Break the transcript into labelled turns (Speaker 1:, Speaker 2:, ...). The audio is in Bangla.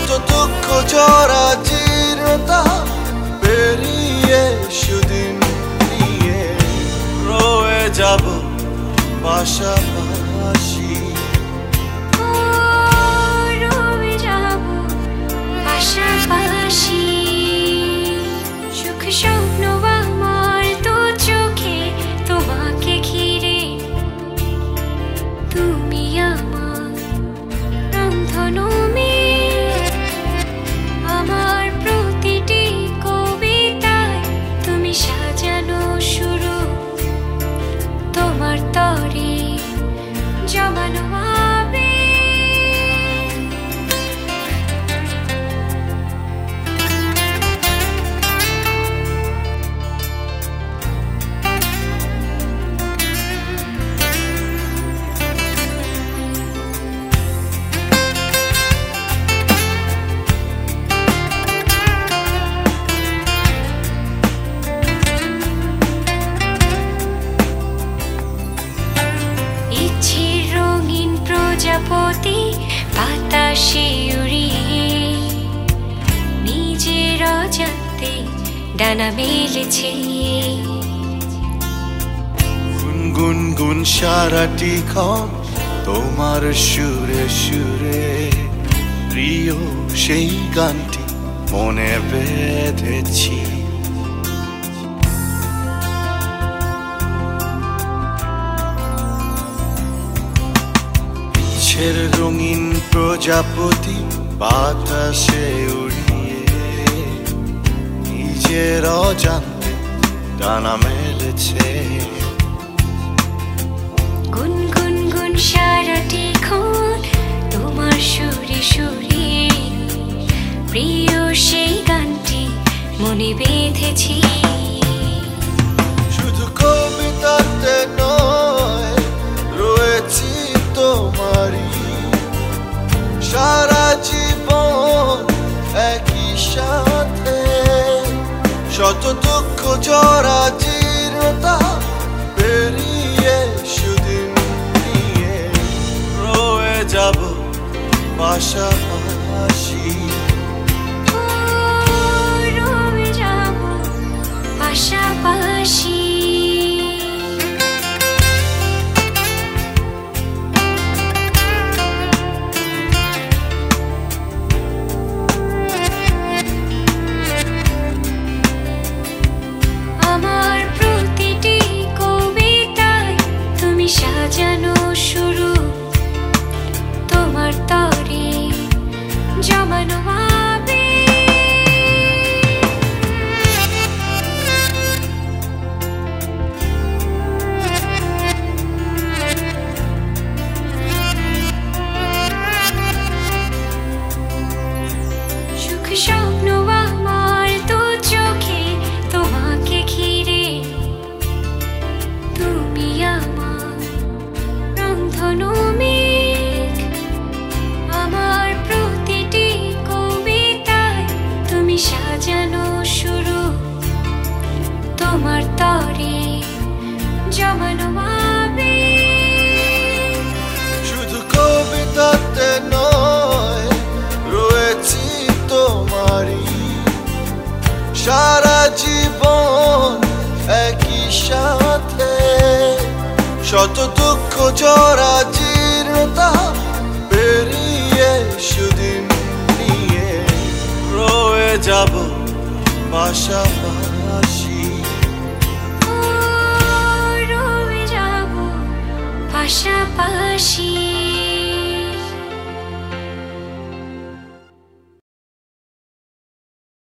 Speaker 1: শত দুঃখ জরা জীর্ণতা পেরিয়ে সুদিন নিয়ে রয়ে যাব পাশাপাশি।
Speaker 2: রয়ে যাব পাশাপাশি। সুখ স্বপ্ন আমার তো চোখে তোমাকে ঘিরে, তুমি আমার রংধনু মেঘ। আমার প্রতিটি কবিতায় তুমি সাজানো শুরু, তোমার তরে জমানো আবেগ। ইচ্ছের রঙিন প্রজাপতি বাতাসে উড়িয়ে নিজের অজান্তে ডানা মেলেছে।
Speaker 1: গুনগুন গুন সারাটি ক্ষণ তোমার সুরে সুরে, প্রিয় সেই গানটি মনে বেঁধেছি। ইচ্ছের রঙিন প্রজাপতি বাতাসে উড়িয়ে নিজের অজান্তে ডানা মেলেছে।
Speaker 2: গুনগুন গুন সারাটি ক্ষণ তোমার সুরে সুরে, প্রিয় সেই গানটি মনে বেঁধেছি।
Speaker 1: শুধু কবিতাতে নয়, রয়েছি তোমারই সারা জীবন একই সাথে। শত দুঃখ জরা জীর্ণতা পেরিয়ে সুদিন নিয়ে রয়ে যাব পাশাপাশি।
Speaker 2: রয়ে যাব পাশাপাশি। আমার প্রতিটি কবিতায় তুমি সাজানো শুরু, তোমার তরে জমানো সুখ স্বপ্ন আমার তো চোখে তোমাকে ঘিরে, তুমি আমার রংধনু মেঘ। আমার প্রতিটি কবিতায় তুমি সাজানো শুরু, তোমার তরে জমানো আবেগ।
Speaker 1: শুধু কবিতাতে নয়, রয়েছি তোমারই সারা জীবন একই সাথে। শত দুঃখ জরা জীর্ণতা পেরিয়ে সুদিন নিয়ে রয়ে যাব পাশাপাশি।
Speaker 2: রয়ে যাব পাশাপাশি।